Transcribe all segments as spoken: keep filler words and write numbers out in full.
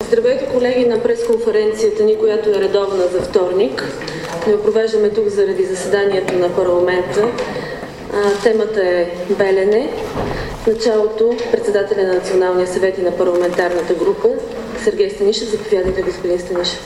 Здравейте, колеги, на пресконференцията ни, която е редовна за вторник. Не провеждаме тук заради заседанието на парламента. А, темата е Белене. В началото председателя на Националния съвет и на парламентарната група Сергей Станишев. Заповядайте, господин Станишев.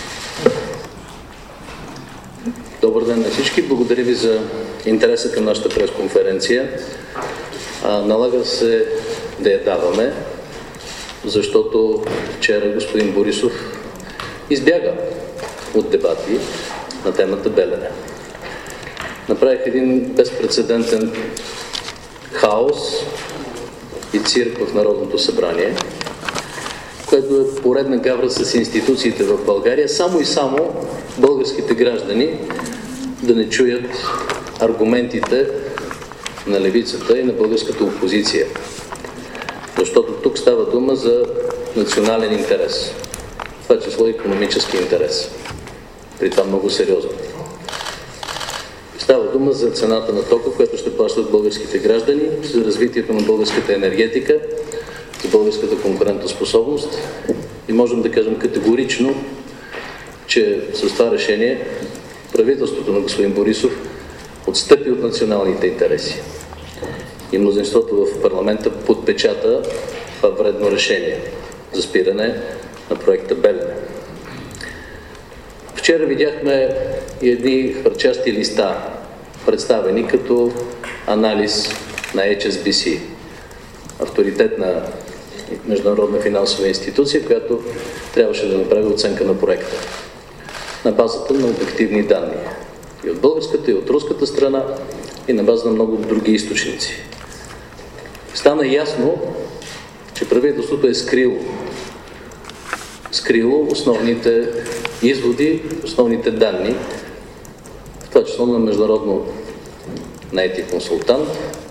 Добър ден на всички. Благодаря ви за интереса към нашата пресконференция. А, налага се да я даваме, защото вчера господин Борисов избяга от дебати на темата Белене. Направих един безпрецедентен хаос и цирк в Народното събрание, което е поредна гавра с институциите в България, само и само българските граждани да не чуят аргументите на левицата и на българската опозиция. Защото тук става дума за национален интерес. Това число е икономически интерес. При това много сериозно. Става дума за цената на тока, която ще плащат българските граждани, за развитието на българската енергетика, за българската конкурентоспособност. И можем да кажем категорично, че с това решение правителството на господин Борисов отстъпи от националните интереси. И мнозинството в парламента подпечата това вредно решение за спиране на проекта Белене. Вчера видяхме и едни хвърчащи листа, представени като анализ на Ейч Ес Би Си, авторитетна международна финансова институция, която трябваше да направи оценка на проекта на базата на обективни данни. И от българската, и от руската страна, и на база на много други източници. Стана ясно, че правителството е скрило, скрило основните изводи, основните данни, в това число на международно наети консултант.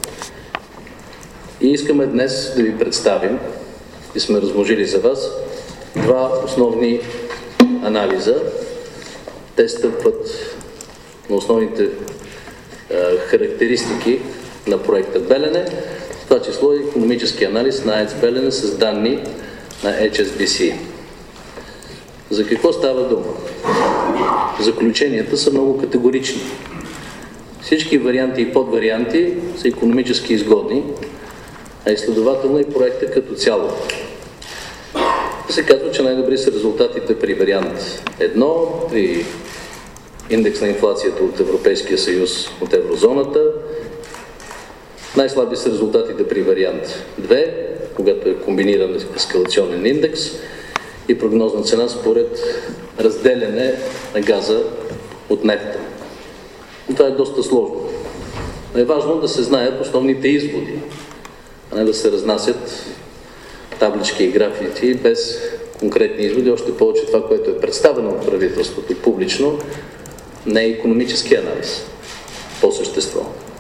И искаме днес да ви представим, и сме размножили за вас, два основни анализа. Те стъпват на основните е, характеристики на проекта Белене, в това число е икономически анализ на АЕЦ Белене с данни на Ейч Ес Би Си. За какво става дума? Заключенията са много категорични. Всички варианти и подварианти са икономически изгодни, а и следователно и проекта като цяло. Se казва, че най-добри са резултатите при вариант едно, при индекс на инфлацията от Европейския съюз, от еврозоната. Най-слаби са резултатите при вариант две, когато е комбиниран ескалационен индекс и прогнозна цена според разделяне на газа от нефта. Това е доста сложно. Но е важно да се знаят основните изводи, а не да се разнасят таблички и графици без конкретни изводи, още повече това, което е представено от правителството публично, не е икономически анализ по същество.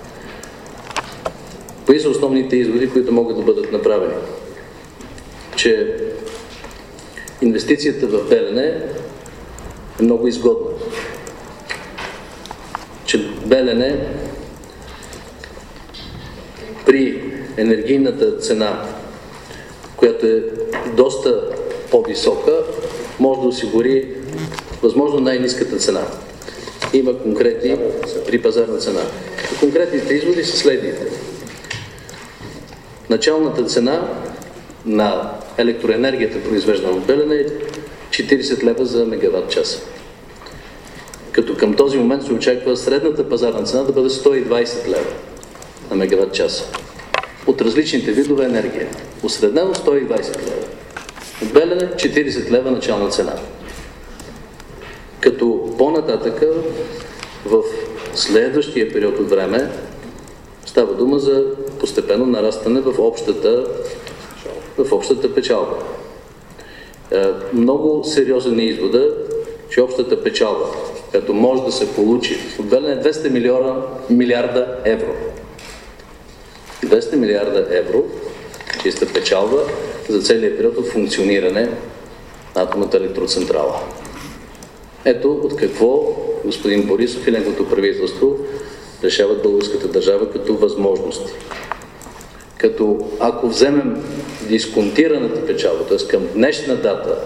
Кои са основните изводи, които могат да бъдат направени? Че инвестицията в Белене е много изгодна. Че Белене при енергийната цена, която е доста по-висока, може да осигури възможно най-ниската цена. Има конкретни при пазарна цена. Конкретните изводи са следните. Началната цена на електроенергията, произвеждана от Белене, е четирийсет лева за мегаватт час. Като към този момент се очаква средната пазарна цена да бъде сто и двайсет лева на мегаватт час. От различните видове енергия. Осреднено сто и двайсет лева. От Белене четирийсет лева начална цена. Като по-нататъка в следващия период от време става дума за постепенно нарастване в общата, в общата печалба. Е, много сериозен е извода, че общата печалба, която може да се получи от Белене, е двеста милиарда евро. двеста милиарда евро чиста печалба за целия период от функциониране на атомната електроцентрала. Ето от какво господин Борисов и неговото правителство решават българската държава като възможности. като ако вземем дисконтираната печалба, т.е. към днешна дата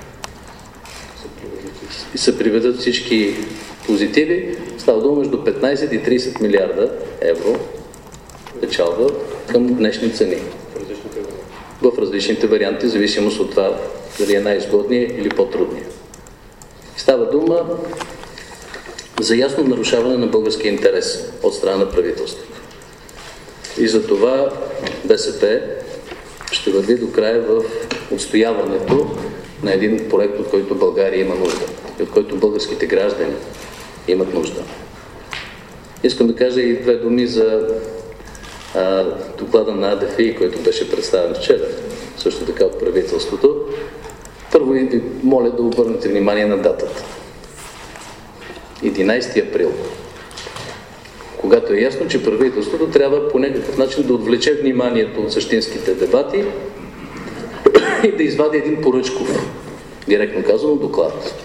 и се приведат всички позитиви, става дума между петнайсет и трийсет милиарда евро печалба към днешни цени. В различните варианти, в зависимост от това дали е най-изгодния или по-трудния. Става дума за ясно нарушаване на българския интерес от страна на правителството. И за това БСП ще върви до края в отстояването на един проект, от който България има нужда и от който българските граждани имат нужда. Искам да кажа и две думи за а, доклада на А Д Ф И, който беше представен вчера, също така от правителството. Първо ви моля да обърнете внимание на датата. единайсети април. Когато е ясно, че правителството трябва по някакъв начин да отвлече вниманието от същинските дебати и да извади един поръчков, директно казано, доклад.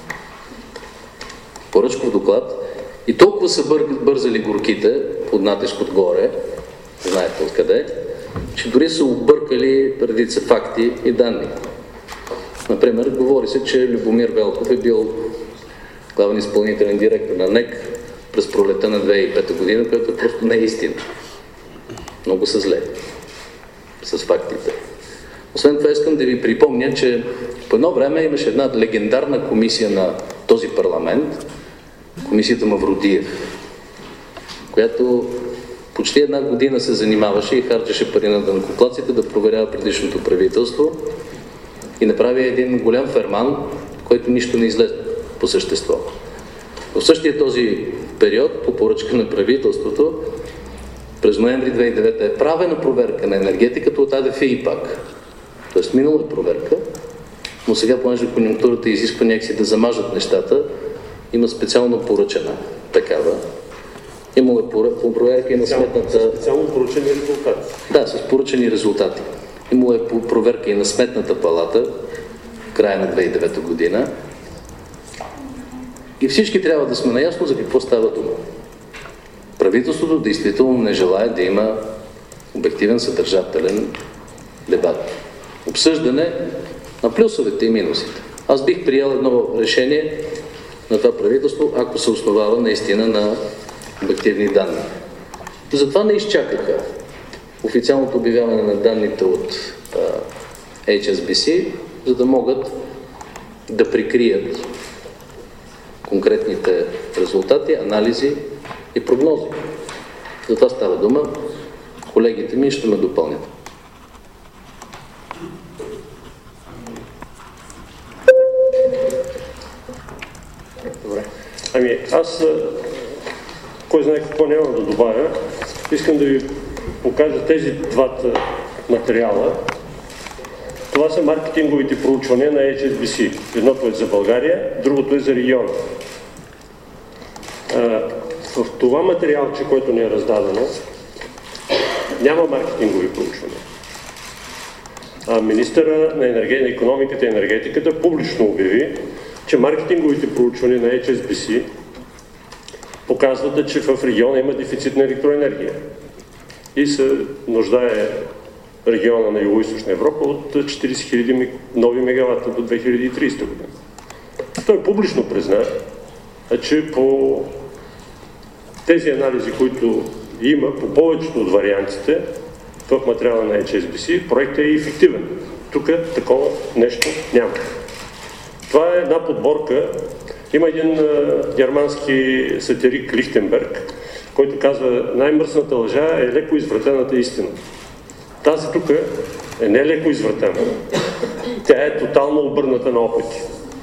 Поръчков доклад. И толкова са бързали горките под натиск отгоре, знаете откъде, че дори са объркали редица факти и данни. Например, говори се, че Любомир Велков е бил главен изпълнителен директор на Н E C през пролета на две хиляди и пета година, което просто не е истина. Много са зле с фактите. Освен това искам да ви припомня, че по едно време имаше една легендарна комисия на този парламент, комисията Мавродиев, която почти една година се занимаваше и харчеше пари на данъкоплатците да проверява предишното правителство и направи един голям ферман, който нищо не излезе по същество. В същия този период, по поръчка на правителството, през ноември две хиляди и девета е правена проверка на енергетиката от А Д Ф И пак. Тоест минала проверка, но сега, понеже конюнктурата изисква някакси да замажат нещата, има специално поръчена такава. Имало е проверка и на сметната... Специално поръчени резултати. Да, с поръчени резултати. Имало е проверка и на Сметната палата в края на две хиляди и девета година. И всички трябва да сме наясно за какво става дума. Правителството действително не желае да има обективен, съдържателен дебат. Обсъждане на плюсовете и минусите. Аз бих приел едно решение на това правителство, ако се основава наистина на обективни данни. Затова не изчакаха официалното обявяване на данните от Ейч Ес Би Си, за да могат да прикрият конкретните резултати, анализи и прогнози. За това става дума. Колегите ми ще ме допълнят. Добре. Ами аз, кой знае какво няма да добавя, искам да ви покажа тези двата материала. Това са маркетинговите проучвания на Ейч Ес Би Си. Едното е за България, другото е за региона. В това материалче, което ни е раздадено, няма маркетингови проучвания. А министъра на, енерге... на икономиката и енергетиката публично обяви, че маркетинговите проучвания на Ейч Ес Би Си показват, че в региона има дефицит на електроенергия и се нуждае региона на Югоизточна Европа от четирийсет хиляди нови мегавата до две хиляди и трийсета година. Той публично призна, че по тези анализи, които има, по повечето от вариантите в материала на Ейч Ес Би Си, проектът е ефективен. Тук такова нещо няма. Това е една подборка. Има един а, германски сатирик Лихтенберг, който казва: най-мръсната лъжа е леко извратената истина. Тази тук е не леко извратена. Тя е тотално обърната на опити.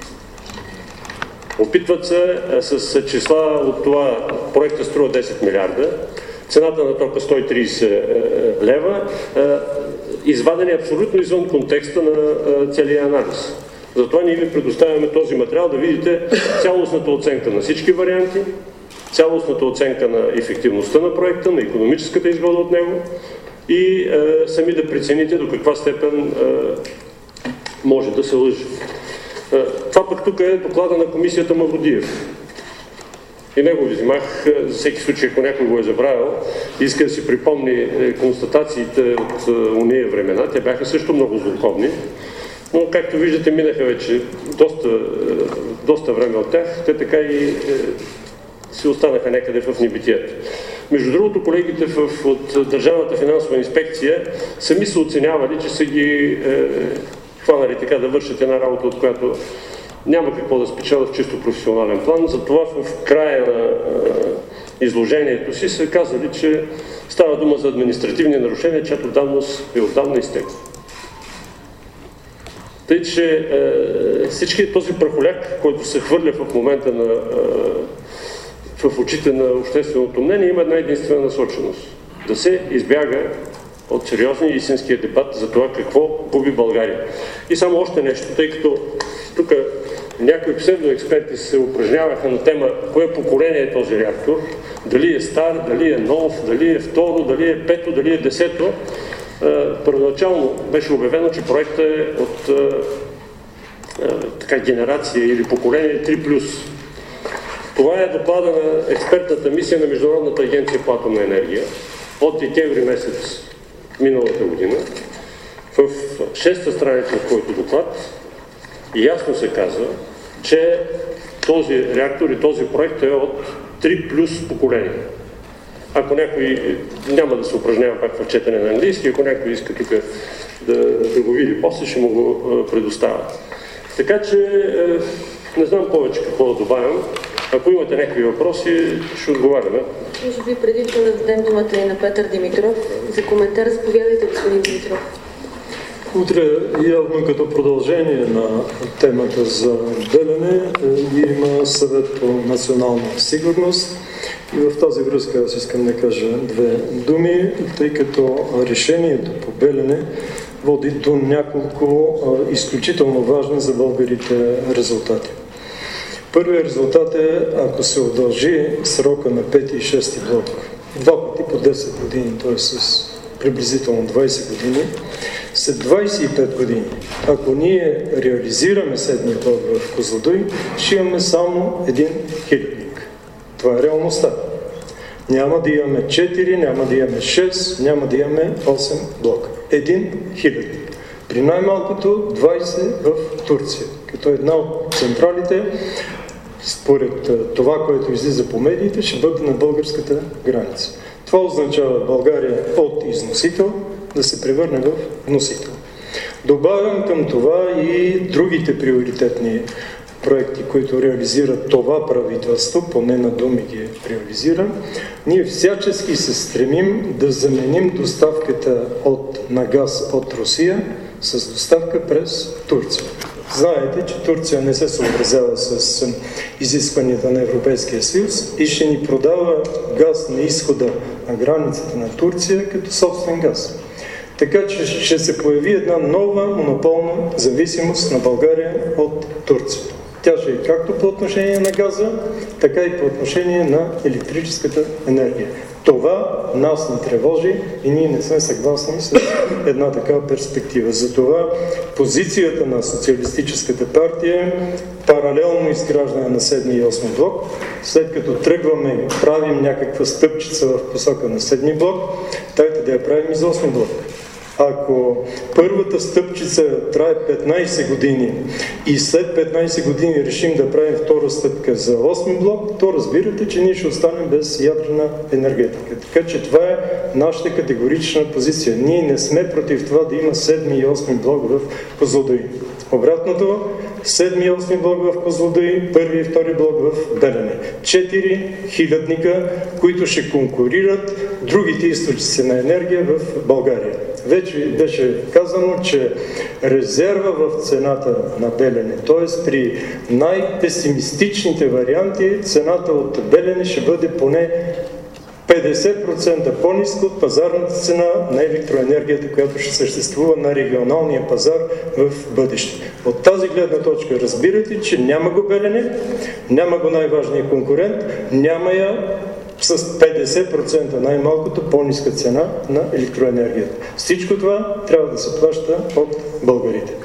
Опитват се с числа от това, проекта струва десет милиарда, цената на тока сто и трийсет лева, извадени абсолютно извън контекста на целия анализ. Затова ние ви предоставяме този материал да видите цялостната оценка на всички варианти, цялостната оценка на ефективността на проекта, на икономическата изгода от него и е, сами да прецените до каква степен е, може да се лъжи. Е, това пък тук е доклада на комисията Мавродиев. И него ви взимах, за всеки случай, ако някой го е забравил, иска да си припомни констатациите от уния времена. Те бяха също много злокобни, но както виждате, минаха вече доста, доста време от тях. Те така и си останаха някъде в небитието. Между другото, колегите в, от Държавната финансова инспекция сами са оценявали, че са ги е, хванали така да вършат една работа, от която няма какво да спечелят в чисто професионален план. Затова в края на е, изложението си са казали, че става дума за административни нарушения, чиято давност е отдавна изтекла. Тъй, че е, всички този прахоляк, който се хвърля в момента на, е, в очите на общественото мнение, има една единствена насоченост. Да се избяга от сериозния истинския дебат за това какво губи България. И само още нещо, тъй като тук някои псевдоексперти се упражняваха на тема кое поколение е този реактор, дали е стар, дали е нов, дали е второ, дали е пето, дали е десето. Първоначално беше обявено, че проектът е от а, а, така, генерация или поколение три плюс. Това е доклада на експертната мисия на Международната агенция по атомна енергия от декември месец миналата година. В шеста страница от който доклад ясно се казва, че този реактор и този проект е от три плюс поколение. Ако някой, няма да се упражнява пак в четене на английски, ако някой иска тук да, да го види после, ще му го предоставя. Така че не знам повече какво да добавям. Ако имате някакви въпроси, ще отговаряме. Може би преди да дадем думата и на Петър Димитров за коментар, заповядайте, господин Димитров. Утре, явно като продължение на темата за Белене, има съвет по национална сигурност. И в тази връзка аз искам да кажа две думи, тъй като решението по Белене води до няколко а, изключително важни за българите резултати. Първият резултат е, ако се удължи срока на пети и шести блок два пъти по десет години, т.е. с приблизително двайсет години, след двайсет и пет години, ако ние реализираме седмия блок в Козлодуй, ще имаме само един хилядник. Това е реалността. Няма да имаме четири, няма да имаме шест, няма да имаме осем блока. Един хилядник. При най-малкото двайсет в Турция, като една от централите, според това, което излиза по медиите, ще бъде на българската граница. Това означава България от износител да се превърне в вносител. Добавям към това и другите приоритетни проекти, които реализират това правителство, поне на думи ги реализира. Ние всячески се стремим да заменим доставката от, на газ от Русия с доставка през Турция. Знаете, че Турция не се съобразява с изискванията на Европейския съюз и ще ни продава газ на изхода на границата на Турция като собствен газ. Така че ще се появи една нова монополна зависимост на България от Турция. Тя ще е както по отношение на газа, така и по отношение на електрическата енергия. Това нас не тревожи и ние не сме съгласни с една такава перспектива. Затова позицията на Социалистическата партия е паралелно изграждане на седми и осми блок. След като тръгваме и правим някаква стъпчица в посока на седми блок, дайте да я правим и за осми блок. Ако първата стъпчица трае петнайсет години и след петнайсет години решим да правим втора стъпка за осми блок, то разбирате, че ние ще останем без ядрена енергетика. Така че това е нашата категорична позиция. Ние не сме против това да има седми и осми блок в Козлодуй. Обратното, седми и осми блок в Козлодуй, първи и втори блок в Белене. Четири хилядника, които ще конкурират другите източници на енергия в България. Вече беше казано, че резерва в цената на Белене, т.е. при най-песимистичните варианти, цената от Белене ще бъде поне петдесет процента по-ниска от пазарната цена на електроенергията, която ще съществува на регионалния пазар в бъдеще. От тази гледна точка разбирате, че няма го Белене, няма го най-важния конкурент, няма я с петдесет процента най-малкото по-ниска цена на електроенергията. Всичко това трябва да се плаща от българите.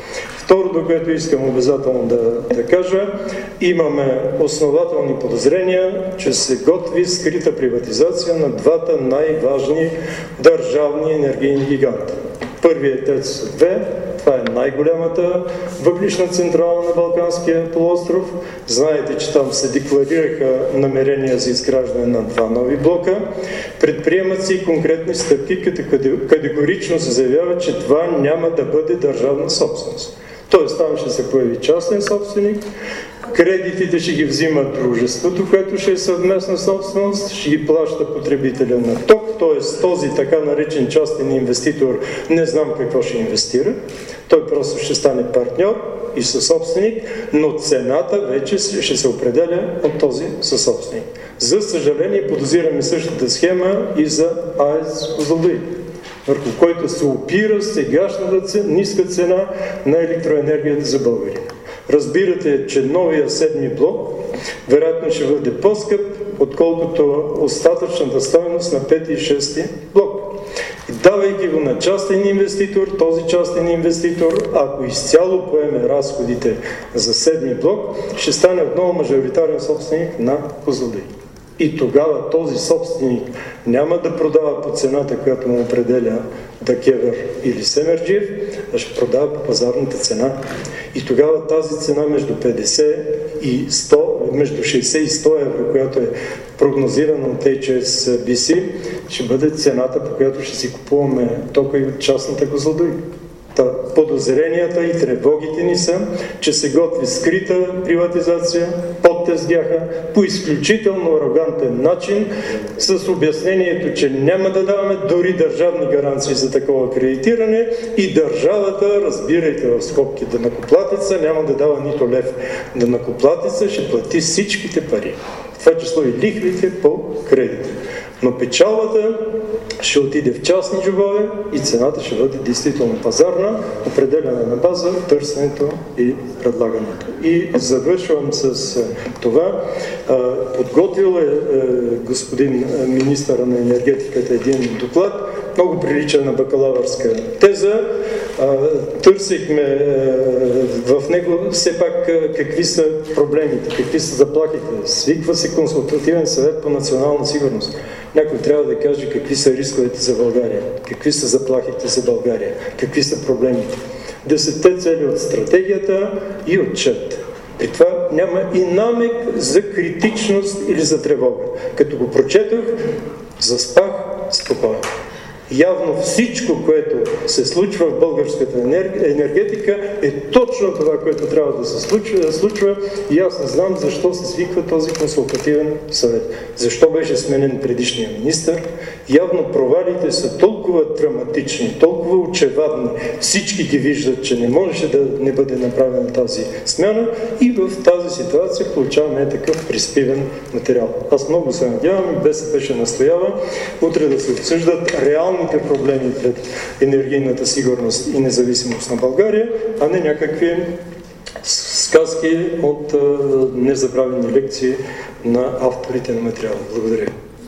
Второто, което искам обязателно да, да кажа, имаме основателни подозрения, че се готви скрита приватизация на двата най-важни държавни енергийни гиганти. Първият е ТЕЦ две, това е най-голямата въглищна централа на Балканския полуостров. Знаете, че там се декларираха намерения за изграждане на два нови блока. Предприемат се и конкретни стъпки, като категорично се заявява, че това няма да бъде държавна собственост. Тоест там ще се появи частен собственик, кредитите ще ги взима дружеството, което ще е съвместна собственост, ще ги плаща потребителя на ток, т.е. този така наречен частен инвеститор не знам какво ще инвестира, той просто ще стане партньор и съсобственик, но цената вече ще се определя от този съсобственик. За съжаление, подозираме същата схема и за АЕЦ Козлодуй, върху който се опира сегашната цена, ниска цена на електроенергията за България. Разбирате, че новия седми блок вероятно ще бъде по-скъп, отколкото остатъчната стойност на пети и шести блок. Давайки го на частен инвеститор, този частен инвеститор, ако изцяло поеме разходите за седми блок, ще стане отново мажоритарен собственик на Козлодуй. И тогава този собственик няма да продава по цената, която му определя ДКЕВР или Семерджиев, а ще продава по пазарната цена. И тогава тази цена между петдесет и сто, между шейсет и сто евро, която е прогнозирана от Ейч Ес Би Си, ще бъде цената, по която ще си купуваме тока и от частната Козлодуй. Та, подозренията и тревогите ни са, че се готви скрита приватизация под тезгяха по изключително арогантен начин, с обяснението, че няма да даваме дори държавни гаранции за такова кредитиране и държавата, разбирайте в скобки данъкоплатеца, няма да дава нито лев. Данъкоплатеца ще плати всичките пари, в това число и лихвите по кредит. Но печалбата ще отиде в частни джобове и цената ще бъде действително пазарна, определена на база търсенето и предлагането. И завършвам с това. Подготвил е господин министъра на енергетиката един доклад, много прилича на бакалавърска теза. Търсихме в него все пак какви са проблемите, какви са заплахите. Свиква се консултативен съвет по национална сигурност. Някой трябва да каже какви са рисковете за България, какви са заплахите за България, какви са проблемите. Десетте цели от стратегията и отчет. При това няма и намек за критичност или за тревога. Като го прочетох, заспах спокойно. Явно всичко, което се случва в българската енергетика, е точно това, което трябва да се случва, да случва и аз не знам защо се свиква този консултативен съвет. Защо беше сменен предишния министър? Явно провалите са толкова драматични, толкова очевадни. Всички ги виждат, че не можеше да не бъде направена тази смяна и в тази ситуация получаваме такъв приспивен материал. Аз много се надявам и БСП ще настоява утре да се обсъждат реалните проблеми пред енергийната сигурност и независимост на България, а не някакви сказки от незабравени лекции на авторите на материала. Благодаря.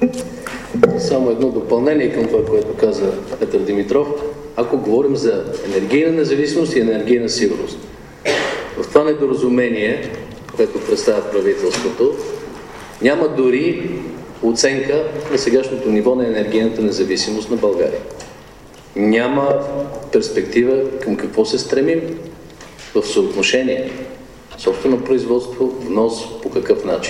Само едно допълнение към това, което каза Петър Димитров. Ако говорим за енергийна независимост и енергийна сигурност, в това недоразумение, което представя правителството, няма дори оценка на сегашното ниво на енергийната независимост на България. Няма перспектива към какво се стремим в съотношение собствено производство, внос, по какъв начин.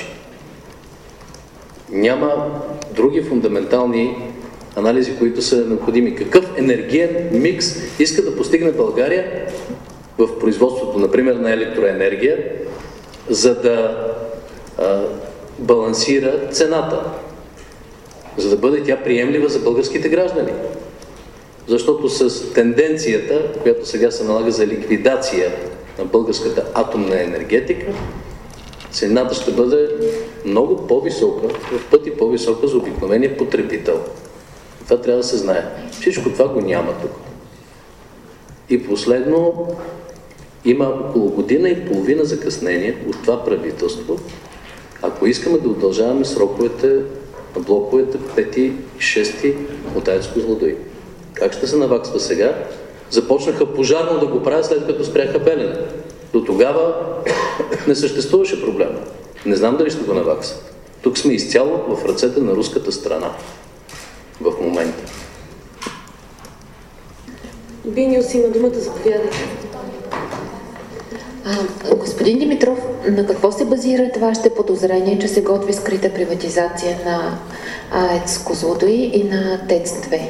Няма други фундаментални анализи, които са необходими. Какъв енергиен микс иска да постигне България в производството, например, на електроенергия, за да а, балансира цената, за да бъде тя приемлива за българските граждани. Защото с тенденцията, която сега се налага за ликвидация на българската атомна енергетика, цената ще бъде много по-висока, в пъти по-висока за обикновения потребител. Това трябва да се знае. Всичко това го няма тук. И последно, има около година и половина закъснение от това правителство, ако искаме да удължаваме сроковете на блоковете пети и шести от АЕЦ Козлодуй. Как ще се наваксва сега, Започнаха пожарно да го правят, след като спряха Белене. До тогава не съществуваше проблема. Не знам дали ще го наваксат. Тук сме изцяло в ръцете на руската страна в момента. Виниус има думата, заповядайте. Господин Димитров, на какво се базират вашите подозрения, че се готви скрита приватизация на АЕЦ Козлодуй и на ТЕЦ две?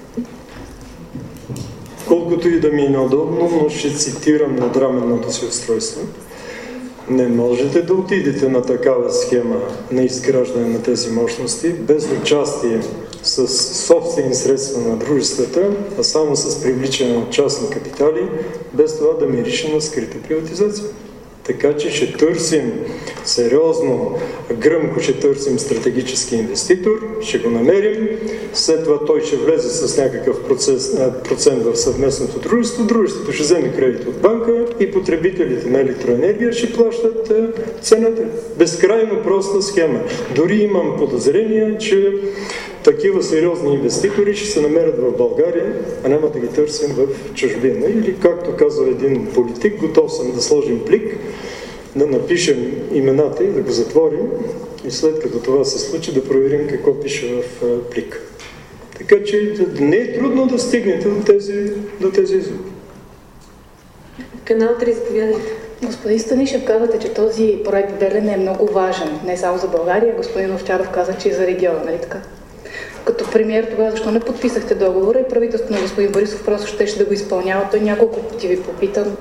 Колкото и да ми е неудобно, но ще цитирам надраменното си устройство. Не можете да отидете на такава схема на изграждане на тези мощности без участие с собствени средства на дружествата, а само с привличане на частни капитали, без това да мирише на скрита приватизация. Така че ще търсим сериозно, гръмко ще търсим стратегически инвеститор, ще го намерим, след това той ще влезе с някакъв процес, процент в съвместното дружество, дружеството ще вземе кредит от банка и потребителите на електроенергия ще плащат цената. Безкрайно проста схема. Дори имам подозрение, че такива сериозни инвеститори ще се намерят в България, а няма да ги търсим в чужбина. Или, както казва един политик, готов съм да сложим плик, да напишем имената и да го затворим и след като това се случи да проверим какво пише в плик. Така че не е трудно да стигнете до тези, до тези изводи. Канал три, заповядайте. Господин Станишев, казвате, че този проект Белене е много важен, не само за България. Господин Овчаров каза, че и за региона, нали така? Като премиер, тогава защо не подписахте договора и правителството на господин Борисов просто щеше да го изпълнява? Той няколко пъти ви попитан.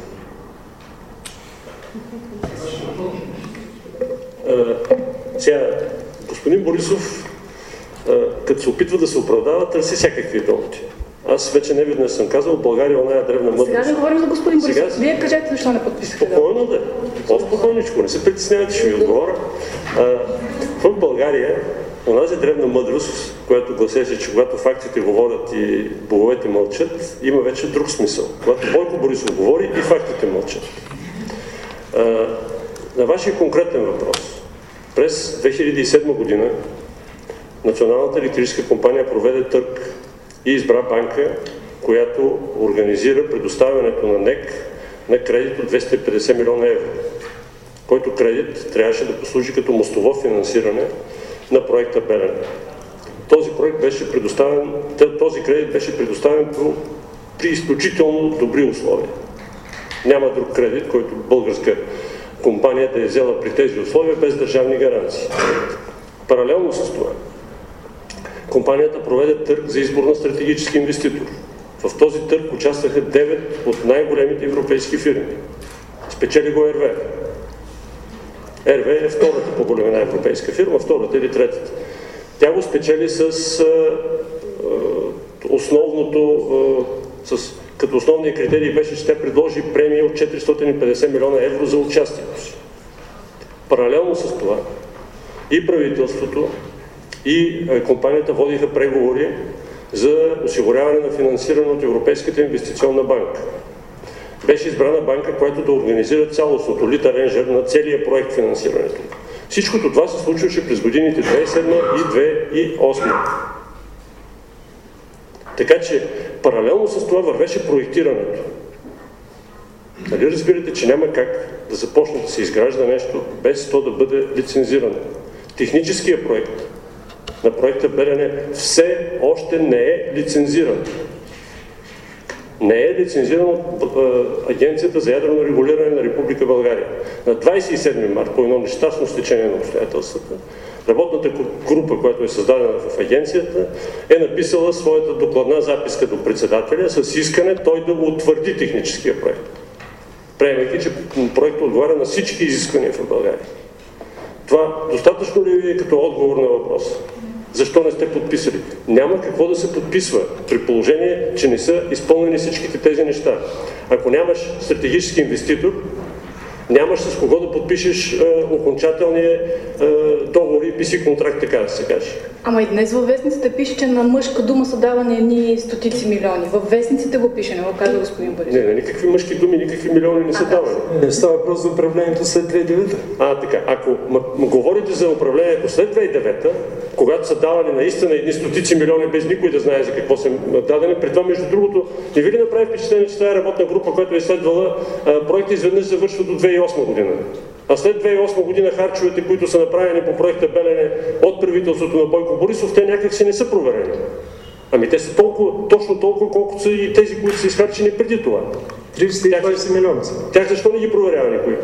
Сега, господин Борисов, а, като се опитва да се оправдава, търси всякакви доводи. Аз вече не веднъж съм казал, България е оная древна мъдрост. Сега не говорим за господин Борисов. Сега... Вие кажете защо не подписахте договора. Спокойно да. По-спокойничко, не се притеснявайте, ще ви отговоря. А, в България онази древна мъдрост, която гласеше, че когато фактите говорят и боговете мълчат, има вече друг смисъл. Когато Бойко Борисов говори и фактите мълчат. А, на вашия конкретен въпрос. През две хиляди и седма година Националната електрическа компания проведе търг и избра банка, която организира предоставянето на НЕК на кредит от двеста и петдесет милиона евро, който кредит трябваше да послужи като мостово финансиране на проекта Белене. Този проект беше предоставен, този кредит беше предоставен при изключително добри условия. Няма друг кредит, който българска компания да е взела при тези условия без държавни гаранции. Паралелно с това, компанията проведе търг за избор на стратегически инвеститор. В този търг участваха девет от най-големите европейски фирми. Спечели го РВЕ. РВЕ е втората по големина европейска фирма, втората или третата. Тя го спечели с а, а, основното, а, с, като основния критерий беше, че тя предложи премия от четиристотин и петдесет милиона евро за участието си. Паралелно с това и правителството, и а, компанията водиха преговори за осигуряване на финансиране от Европейската инвестиционна банка. Беше избрана банка, която да организира цялостното лит аренжер на целия проект финансирането. Всичкото това се случваше през годините две хиляди и седма и две хиляди и осма. Така че паралелно с това вървеше проектирането. Нали разбирате, че няма как да започне да се изгражда нещо без то да бъде лицензирано. Техническият проект на проекта Белене все още не е лицензиран. Не е лицензиран от Агенцията за ядрено регулиране на Република България. На двадесет и седми март, по едно нещастно стечение на обстоятелствата, работната група, която е създадена в агенцията, е написала своята докладна записка до председателя с искане той да го утвърди техническия проект. Приемайки, че проектът отговаря на всички изисквания в България. Това достатъчно ли е като отговор на въпроса? Защо не сте подписали? Няма какво да се подписва, при положение, че не са изпълнени всичките тези неща. Ако нямаш стратегически инвеститор, Нямаш с кого да подпишеш е, окончателния е, договор и пи си контракт, така да се каже. Ама и днес във вестниците пише, че на мъжка дума са давани едни стотици милиони. Във вестниците го пише, не го казва господин Борисов. Не, не, никакви мъжки думи, никакви милиони не са давани. Не става въпрос за управлението след две хиляди и девета. А, така. Ако м- м- говорите за управлението след две хиляди и девета, когато са давали наистина едни стотици милиони без никой да знае за какво са дадени, при това, между другото, не ви ли направи впечатление, че тази работна група, която е изследвала проекта, изведнъж завършва до две хиляди и осма година? А след две хиляди и осма година харчовете, които са направени по проекта Белене от правителството на Бойко Борисов, те някак си не са проверени. Ами те са толкова, точно толкова, колкото са и тези, които са изхарчени преди това. триста и двадесет милиона. Тях защо не ги проверява никой?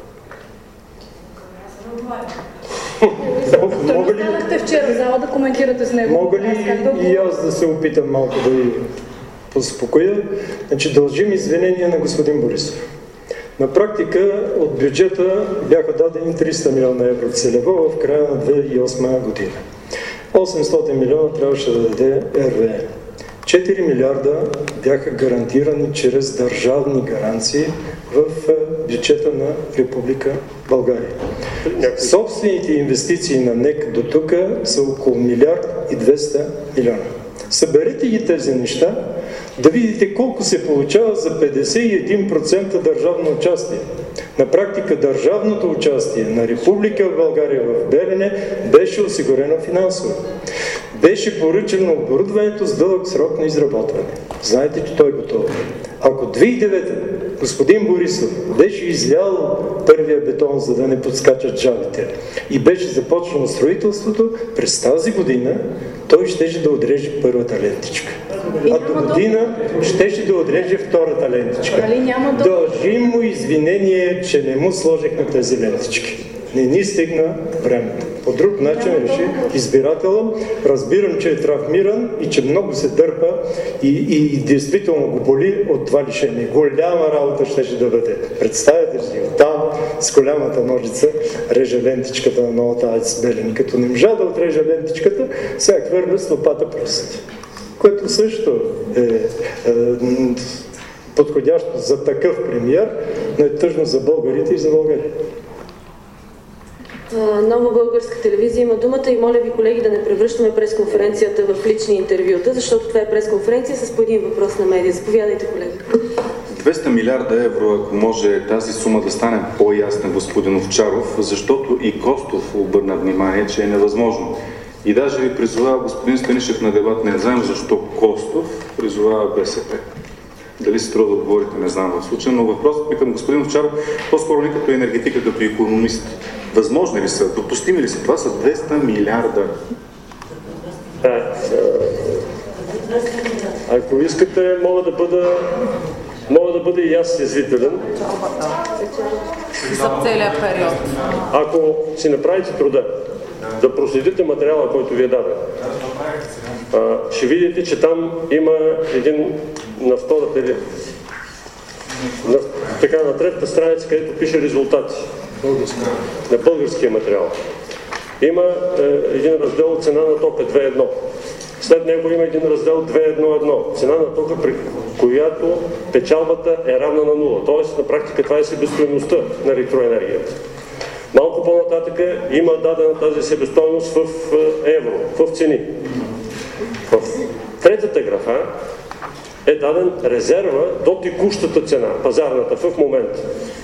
Мога ли... Станахте вчера в зала да коментирате с него. Мога ли и, и аз да се опитам малко да ви успокоя? Значи дължим извинения на господин Борисов. На практика от бюджета бяха дадени триста милиона евро целево в края на две хиляди и осма година. осемстотин милиона трябваше да даде Р В Е. четири милиарда бяха гарантирани чрез държавни гаранции в бюджета на Република България. Собствените инвестиции на Н E C до тук са около милиард и двеста милиона. Съберете ги тези неща, да видите колко се получава за петдесет и един процента държавно участие. На практика държавното участие на Република България в Белене беше осигурено финансово. Беше поръчано оборудването с дълъг срок на изработване. Знаете, че той е готов. Ако две хиляди и девета господин Борисов беше излял първия бетон, за да не подскачат жабите, и беше започнало строителството, през тази година той щеше да отреже първата лентичка. А до година щеше да отреже втората лентичка. Дължим му извинение, че не му сложихме тези лентички. Не ни стигна времето. По друг начин реши избирателът. Разбирам, че е травмиран и че много се дърпа и, и, и действително го боли от това лишение. Голяма работа щеше да бъде. Представете си, там с голямата ножица реже лентичката на новата АЕЦ Белене. Като не можа да отреже лентичката, сега хвърля с лопата пръстите. Което също е, е, е подходящо за такъв премиер, но е тъжно за българите и за България. Нова българска телевизия има думата и моля ви, колеги, да не превръщаме пресконференцията в лични интервюта, защото това е пресконференция с по един въпрос на медия. Заповядайте, колеги. двеста милиарда евро, ако може тази сума да стане по-ясна, господин Овчаров, защото и Костов обърна внимание, че е невъзможно. И даже ви призовава господин Станишев на дебат, не знам защо Костов призовава Б С П. Дали се трябва да отговорите, не знам в случая, но въпросът ми към господин Овчаров, по-скоро ли като енергетика, като икономист. Възможни ли са, допустими ли са? Това са двеста милиарда. Да. Ако искате, мога да бъда, мога да бъда и аз язвителен. За целия период. Ако си направите труда да проследите материала, който ви е даден, ще видите, че там има един на втората или на, така, на третата страница, където пише резултати на българския материал. Има е, един раздел цена на тока две едно. След него има един раздел две едно едно. Цена на тока, при която печалбата е равна на нула. Тоест, на практика това е себестойността на електроенергията. Малко по-нататък има дадена тази себестойност в евро, в цени. В третата графа е даден резерва до текущата цена, пазарната в момента.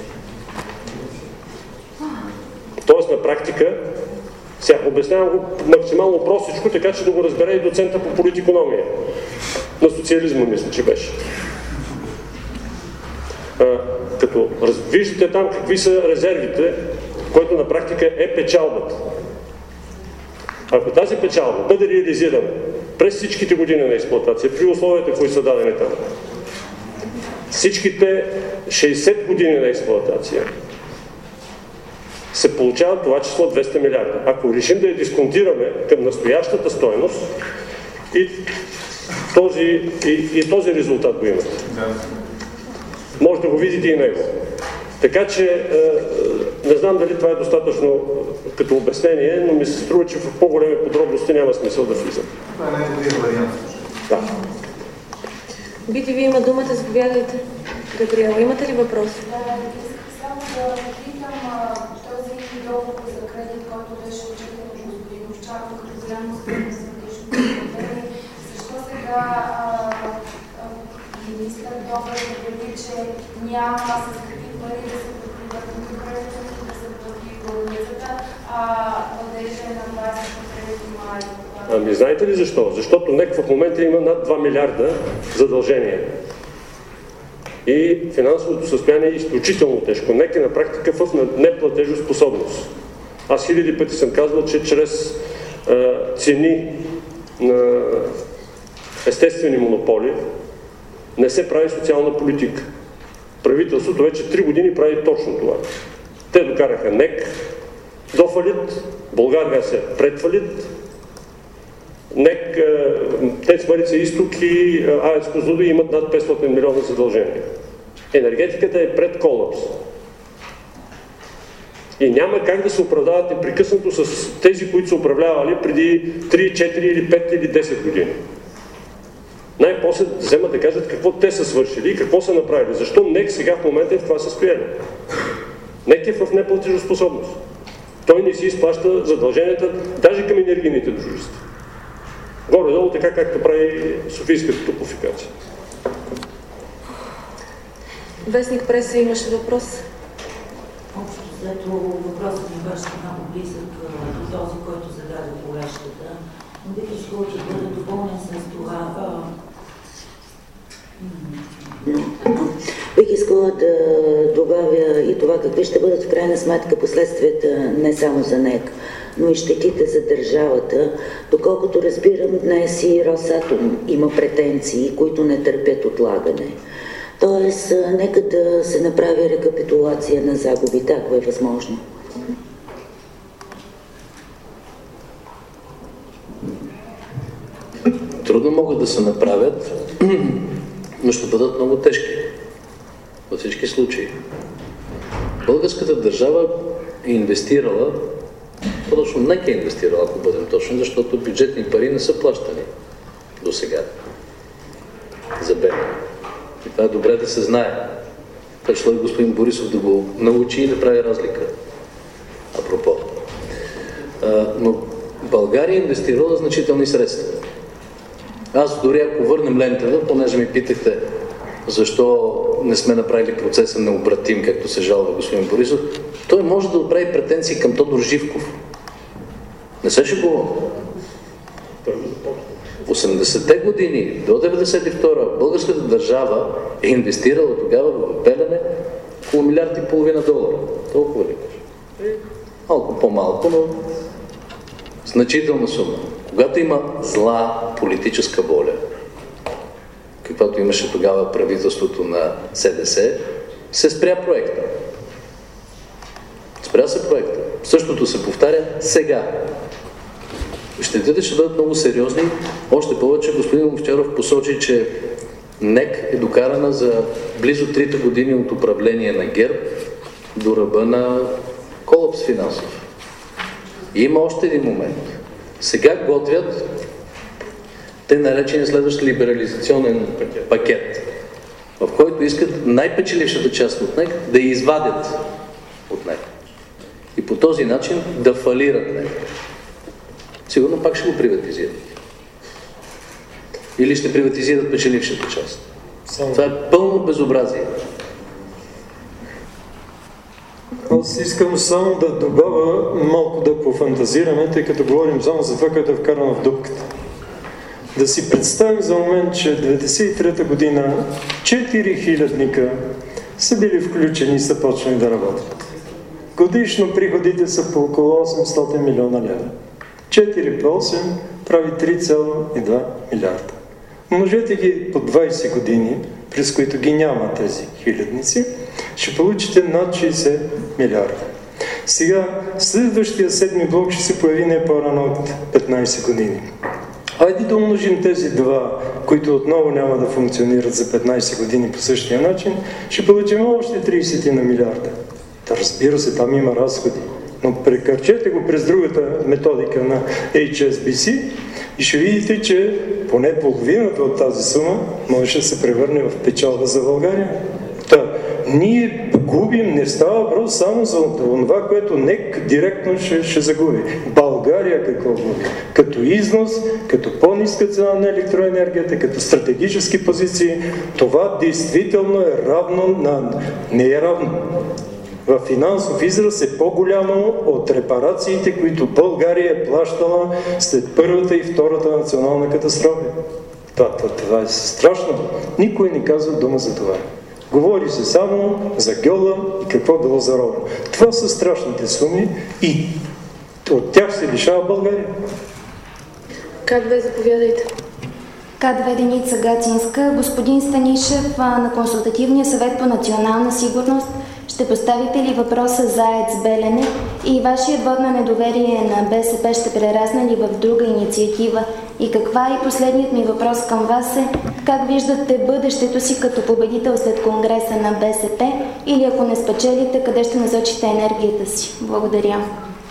Тоест на практика, сега обяснявам го максимално простичко, така че да го разбере и доцента по политикономия. На социализма, мисля, че беше. А, като раз... виждате там какви са резервите, което на практика е печалбата. Ако тази печалба бъде реализирана през всичките години на експлоатация, при условията, които са дадени там, всичките шейсет години на експлоатация, се получава това число двеста милиарда. Ако решим да я дисконтираме към настоящата стойност, и този, и, и този резултат го имате. Може да го видите и него. Така че, е, не знам дали това е достатъчно като обяснение, но ми се струва, че в по-големи подробности няма смисъл да влизам. Това е най-добрият вариант. Да. Би ти ви има думата, заповядайте. Габриела, имате ли въпрос? Да, само да очаква като голямо успех на стратегическото планиране. Защо сега министър Добрев обяви, че няма с какви пари да се покриват правителството, да се плати болницата, а въвеждане на двадесет процента май? Ами знаете ли защо? Защото НЕК в момента има над два милиарда задължения. И финансовото състояние е изключително тежко. НЕК е на практика в неплатежоспособност. Аз хиляди пъти съм казвал, че чрез а, цени на естествени монополи не се прави социална политика. Правителството вече три години прави точно това. Те докараха НЕК до фалит, Булгаргаз е пред фалит, НЕК, ТЕЦ Марица Изток и АЕЦ Козлодуй имат над петстотин милиона задължения. Енергетиката е пред колапс. И няма как да се оправдават непрекъснато с тези, които са управлявали преди три, четири или пет или десет години. Най-после вземат да кажат какво те са свършили и какво са направили. Защо НЕК сега в момента е в това състояние? НЕК е в неплатежоспособност. Той не си изплаща задълженията даже към енергийните дружества. Горе-долу така, както прави Софийската топлофикация. Вестник Преса имаше въпрос. Общо след въпросът ми беше много близък до този, който зададе колежката, но бих искала да бъде допълнен с това. Бих искала да добавя и това какви ще бъдат в крайна сметка последствията не само за НЕК, но и щетите за държавата. Доколкото разбирам, днес и Росатом има претенции, които не търпят отлагане. Тоест, нека да се направи рекапитулация на загубите, ако е възможно. Трудно могат да се направят, но ще бъдат много тежки. Във всички случаи. Българската държава е инвестирала, по-точно НЕК е инвестирала, ако бъдем точни, защото бюджетни пари не са плащани до сега за Белене. И това е добре да се знае. Пришло и господин Борисов да го научи и да прави разлика. Апропо. А, но България е инвестирала значителни средства. Аз дори ако върнем лентата, понеже ми питахте защо не сме направили процеса необратим, както се жалва господин Борисов, той може да отправи претенции към Тодор Живков. Не се шегувам. осемдесетте години до деветдесет и втора българската държава е инвестирала тогава в Белене около милиард и половина долара. Толкова ли кажа? Малко по-малко, но значителна сума. Когато има зла политическа воля, каквато имаше тогава правителството на СДС, се спря проекта. Спря се проекта. Същото се повтаря сега. Щетите ще бъдат много сериозни. Още повече господин Овчаров посочи, че НЕК е докарана за близо трите години от управление на ГЕРБ до ръба на колапс финансов. И има още един момент. Сега готвят те наречения следващ либерализационен пакет, в който искат най-печелившата част от НЕК да я извадят от НЕК. И по този начин да фалират НЕК. Сигурно пак ще го приватизират. Или ще приватизират печелившата част. Само. Това е пълно безобразие. Аз искам само да добавя малко да пофантазираме, тъй като говорим само за това, което е вкарано в дупката. Да си представим за момент, че деветдесет и трета година четири хилядника са били включени и са почнали да работят. Годишно приходите са по около осемстотин милиона лева. четири по осем прави три цяло и две милиарда. Множете ги по двайсет години, през които ги няма тези хилядници, ще получите над шейсет милиарда. Сега, следващия седми блок ще се появи не по-рано от петнайсет години. Хайде да умножим тези два, които отново няма да функционират за петнайсет години по същия начин, ще получим още трийсет на милиарда. Да, разбира се, там има разходи, но прекарчете го през другата методика на Ейч Ес Би Си и ще видите, че поне половината от тази сума може да се превърне в печалба за България. Та, ние губим, не става въпрос само за това, което НЕК директно ще, ще загуби. България какво губи? Като износ, като по-ниска цена на електроенергията, като стратегически позиции, това действително е равно на... не е равно. В финансов израз е по-голямо от репарациите, които България е плащала след първата и втората национална катастрофа. Това, това, това е страшно. Никой не казва дума за това. Говори се само за гьола и какво било заровено. Това са страшните суми и от тях се лишава България. Как бе, заповядайте? КДВ Деница Гацинска. Господин Станишев, на Консултативния съвет по национална сигурност ще поставите ли въпроса за АЕЦ Белене и вашият вод на недоверие на БСП ще прерасне ли в друга инициатива? И каква е последният ми въпрос към вас е, как виждате бъдещето си като победител след Конгреса на БСП или ако не спечелите, къде ще насочите енергията си? Благодаря.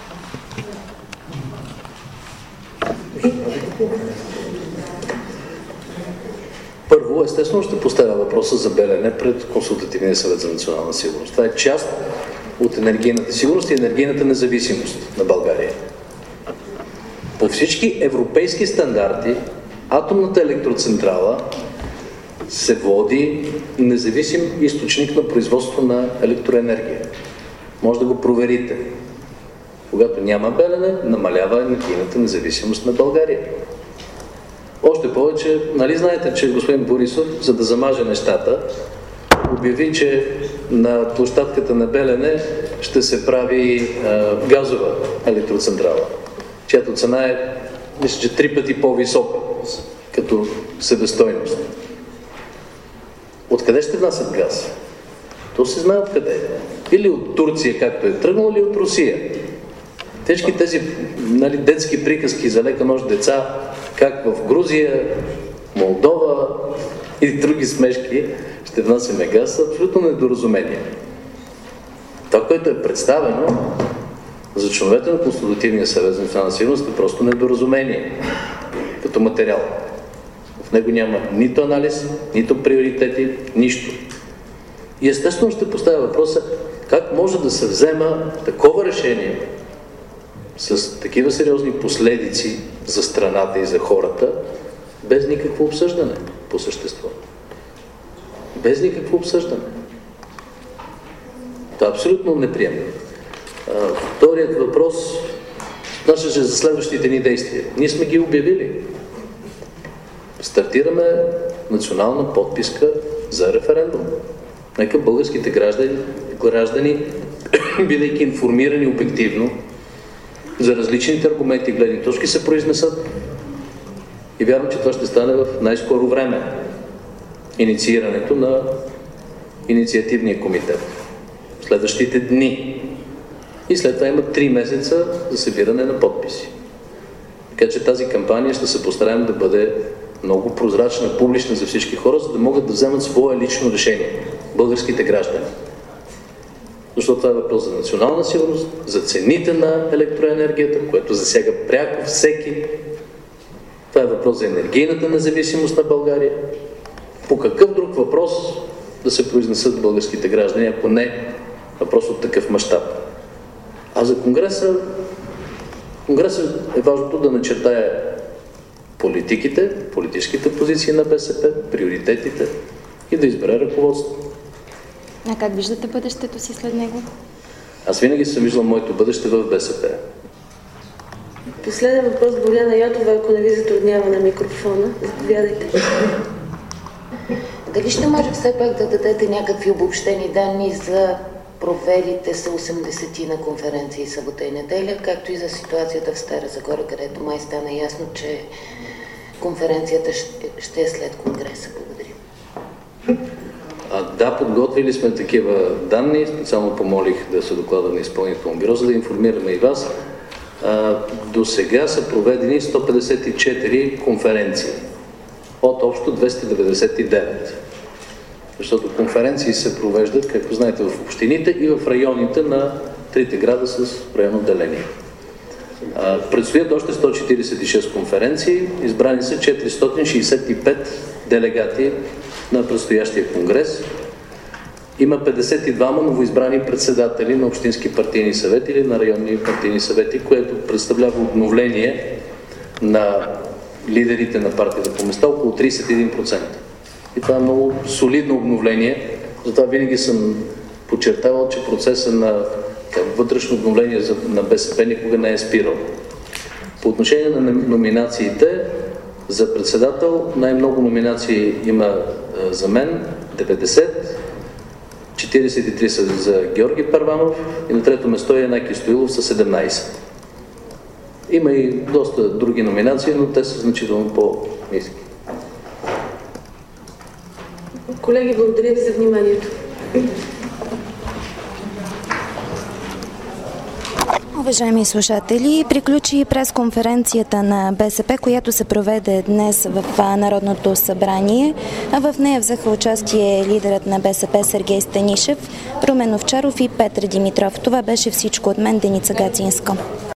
Първо, естествено ще поставя въпроса за Белене пред Консултативния съвет за национална сигурност. Това е част от енергийната сигурност и енергийната независимост на България. По всички европейски стандарти, атомната електроцентрала се води независим източник на производство на електроенергия. Може да го проверите. Когато няма Белене, намалява енергийната независимост на България. Още повече, нали знаете, че господин Борисов, за да замаже нещата, обяви, че на площадката на Белене ще се прави а, газова електроцентрала, чиято цена е, мисля, че три пъти по-висока като себестойност. Откъде ще внасят газ? То се знае откъде. Или от Турция, както е тръгнало, или от Русия. Всички тези, нали, детски приказки за лека нощ деца, как в Грузия, Молдова и други смешки ще внасяме газ, са абсолютно недоразумение. Това, което е представено за членовете на Консултативния съвет за национална сигурност, е просто недоразумение като материал. В него няма нито анализ, нито приоритети, нищо. И естествено ще поставя въпроса, как може да се взема такова решение с такива сериозни последици за страната и за хората, без никакво обсъждане по същество. Без никакво обсъждане. Това е абсолютно неприемливо. Вторият въпрос отнасяше за следващите ни действия. Ние сме ги обявили. Стартираме национална подписка за референдум. Нека българските граждани, граждани бидейки информирани обективно за различните аргументи и гледни точки, се произнесат. И вярвам, че това ще стане в най-скоро време. Инициирането на инициативния комитет. Следващите дни. И след това има три месеца за събиране на подписи. Така че тази кампания ще се постараем да бъде много прозрачна, публична за всички хора, за да могат да вземат свое лично решение. Българските граждани. Защото това е въпрос за национална сигурност, за цените на електроенергията, което засяга пряко всеки. Това е въпрос за енергийната независимост на България. По какъв друг въпрос да се произнесат българските граждани, ако не въпрос от такъв мащаб? А за Конгреса, Конгреса е важното да начертае политиките, политическите позиции на БСП, приоритетите и да избере ръководство. А как виждате бъдещето си след него? Аз винаги съм виждал моето бъдеще в БСП. Последен въпрос, Боряна Йотова, ако не ви затруднява на микрофона. Заповядайте. Дали ще може все пак да дадете някакви обобщени данни за провелите се осемдесет на конференции събота и неделя, както и за ситуацията в Стара Загора, където май стана ясно, че конференцията ще, ще е след Конгреса. Благодаря. А, да, подготвили сме такива данни. Специално помолих да се доклада на изпълнително бюро, за да информираме и вас. А, до сега са проведени сто петдесет и четири конференции от общо двеста деветдесет и девет. Защото конференции се провеждат, както знаете, в общините и в районите на трите града с районно деление. А, предстоят още сто четиридесет и шест конференции, избрани са четиристотин шейсет и пет делегати на предстоящия конгрес има петдесет и двама новоизбрани председатели на общински партийни съвети или на районни партийни съвети, което представлява обновление на лидерите на партията по места около тридесет и един процента. И това е много солидно обновление, затова винаги съм подчертавал, че процесът на вътрешно обновление на БСП никога не е спирал. По отношение на номинациите, за председател най-много номинации има за мен деветдесет, четиридесет и три са за Георги Първанов и на трето место е Янаки Стоилов с седемнадесет. Има и доста други номинации, но те са значително по-ниски. Колеги, благодаря ви за вниманието. Уважаеми слушатели, приключи пресконференцията на БСП, която се проведе днес в Народното събрание. В нея взеха участие лидерът на БСП Сергей Станишев, Румен Овчаров и Петър Димитров. Това беше всичко от мен, Деница Гацинска.